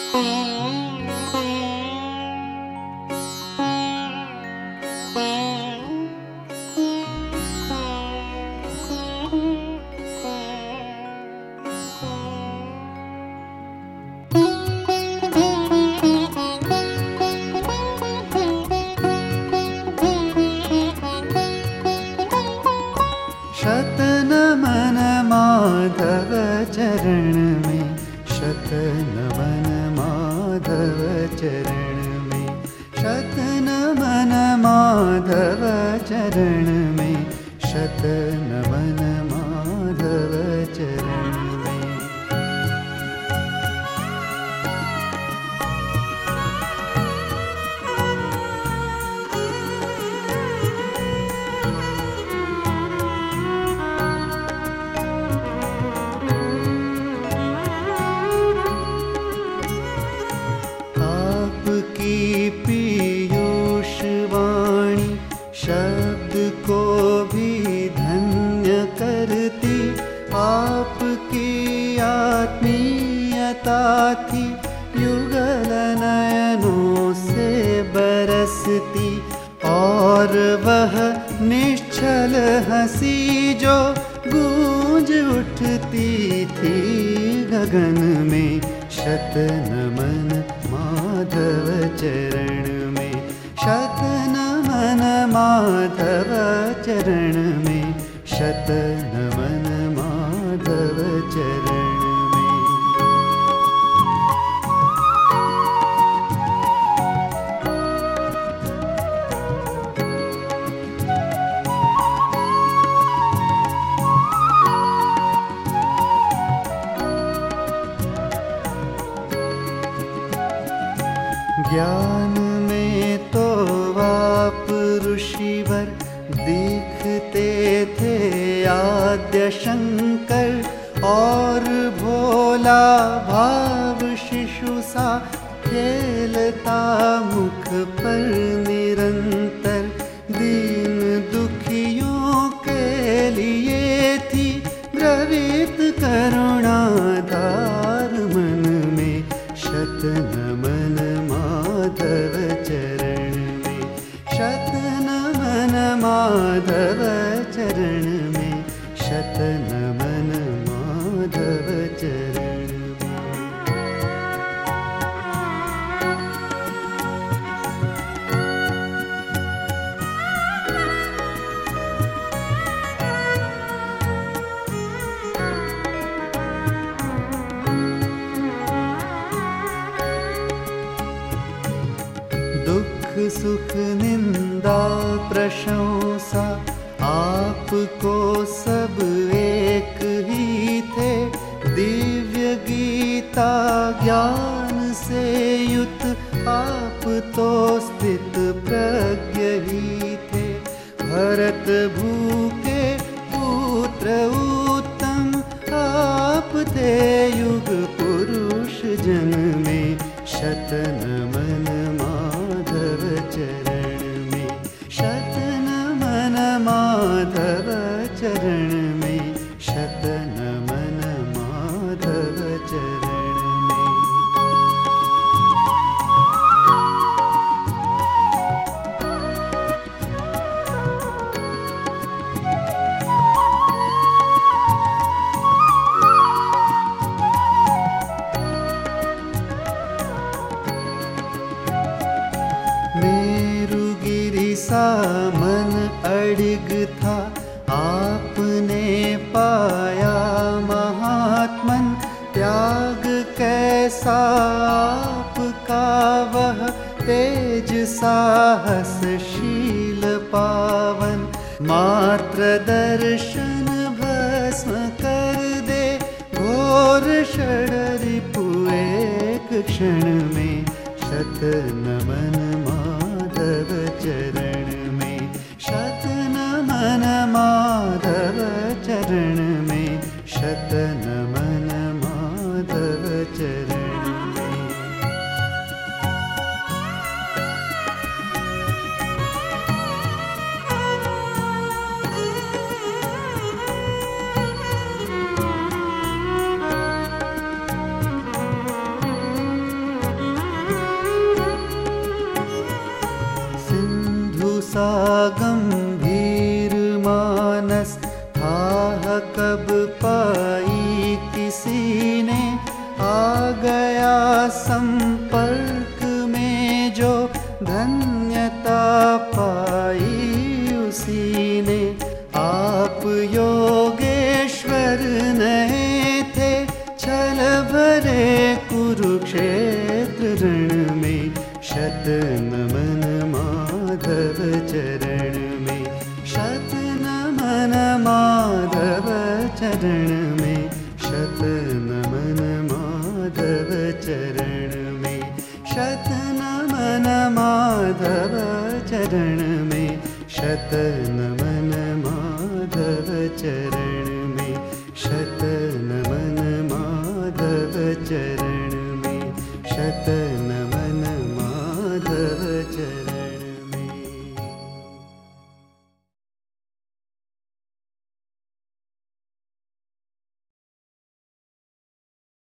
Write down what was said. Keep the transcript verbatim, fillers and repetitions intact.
शतनमन माधव चरण में, शतनमन माधव चरण में, शतनमन माधव चरण में, शतनमन माधव चरण में। आपकी पीयूष वाणी शब्द को भी धन्य करती, आपकी आत्मीयता थी युगल नयनों से बरसती, और वह निश्चल हंसी जो गूंज उठती थी गगन में, शतनमन माधव चरण में, शतनमन माधव चरण में, शतनमन माधव चरण में। ज्ञान में तो आप ऋषिवर दिखते थे आद्य शंकर, और भोला भाव शिशु सा खेलता मुख पर निरंतर, दीन दुखियों के लिए थी द्रवित करुणाधार मन में, शतनमन माधव चरण में, शतनमन माधव चरण में, शतनमन माधव चरण में। दुख सुख निंदा प्रशंसा आपको सब एक ही थे, दिव्य गीता ज्ञान से युत आप तो स्थित प्रज्ञ ही थे, भरत भूके पुत्र उत्तम आप थे युग पुरुष जन में, शतनमन माधव चरण में, शतनमन माधव चरण में, शतनमन माधव चरण में। मेरुगिरि सा मन अडिग था आपने पाया महात्मन, त्याग कैसा आपका वह तेज साहसशील पावन, मात्र दर्शन भस्म कर दे घोर षडरिपु एक क्षण में, शतनमन माधव चरण में, शतनमन माधव चरण में, शतनमन माधव चरण में। आ गया संपर्क में जो धन्यता पाई उसी ने। आप योगेश्वर नहीं थे छल भरे कुरुक्षेत्र रण में। शत नमन माधव चरण में, शत नमन माधव चरण में, शत नमन माधव चरण में, शत नमन माधव चरण में, शत नमन माधव चरण में, शत नमन माधव चरण।